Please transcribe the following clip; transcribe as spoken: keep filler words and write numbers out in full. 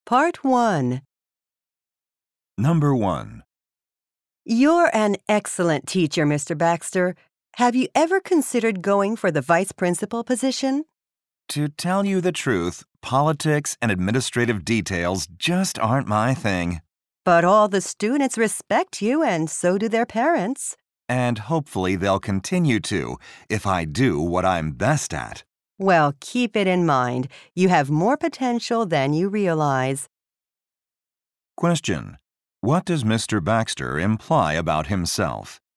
Part one. Number one. You're an excellent teacher, Mister Baxter. Have you ever considered going for the vice principal position? To tell you the truth, politics and administrative details just aren't my thing. But all the students respect you, and so do their parents. And hopefully they'll continue to, if I do what I'm best at. Well, keep it in mind. You have more potential than you realize. Question. What does Mister Baxter imply about himself?